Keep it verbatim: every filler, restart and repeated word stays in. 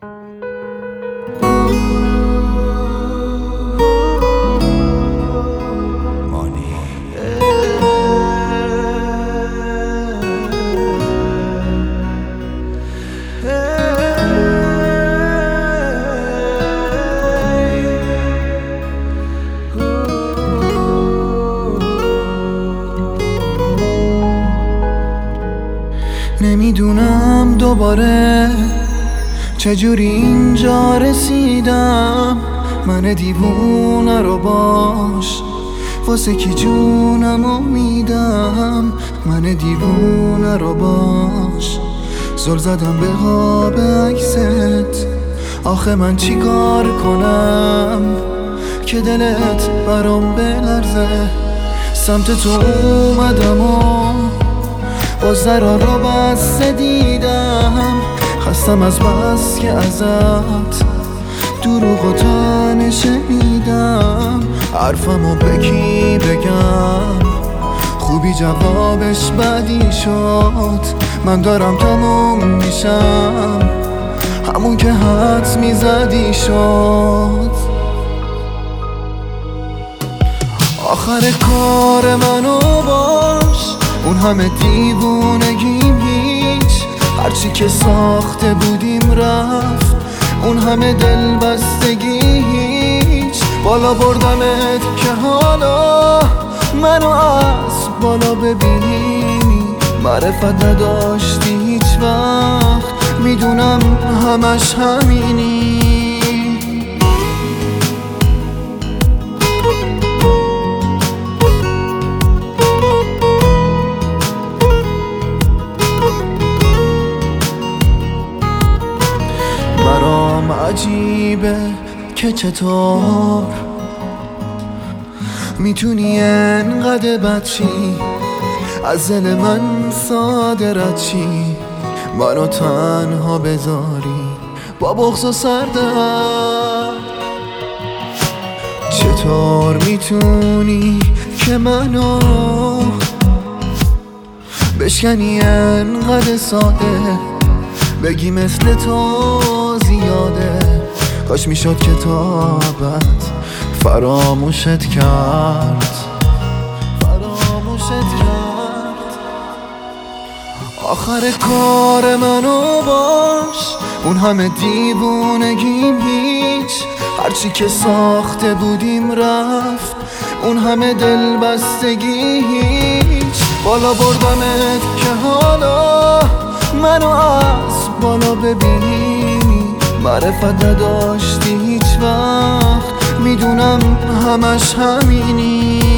نمیدونم دوباره چجوری اینجا رسیدم. من دیوونه رو باش واسه کی جونمو میدم. من دیوونه رو باش زل زدم به قاب عکست. آخه من چی کار کنم که دلت برام بلرزه. سمت تو اومدم و باز ذرا رو بسته دیدم. خستم از بس که ازت دروغ و تنه شنیدم. حرفمو به کی بگم خوبی جوابش بدی شد. من دارم تموم میشم همون که حدس میزدی شد. آخر کار منو باش اون همه دیوونگیم هیچ. هرچی که ساخته بودیم رفت اون همه دل بستگی هیچ. بالا بردمت که حالا منو از بالا ببینی. معرفت نداشتی هیچ وقت میدونم همش همینی. برام عجیبه که چطور میتونی انقدر بد چی از دل من ساده رد چی. منو تنها بذاری با بغض و سردرد. چطور میتونی که منو بشکنی انقدر ساده بگی مثل تو زیاده. کاش میشد کتابت فراموشت کرد فراموشت کرد. آخر کار منو باش اون همه دیوونگیم هیچ. هرچی که ساخته بودیم رفت اون همه دل بستگی هیچ. بالا بردمت که حالا منو از بالا ببینی. معرفت نداشتی هیچ وقت میدونم همش همینی.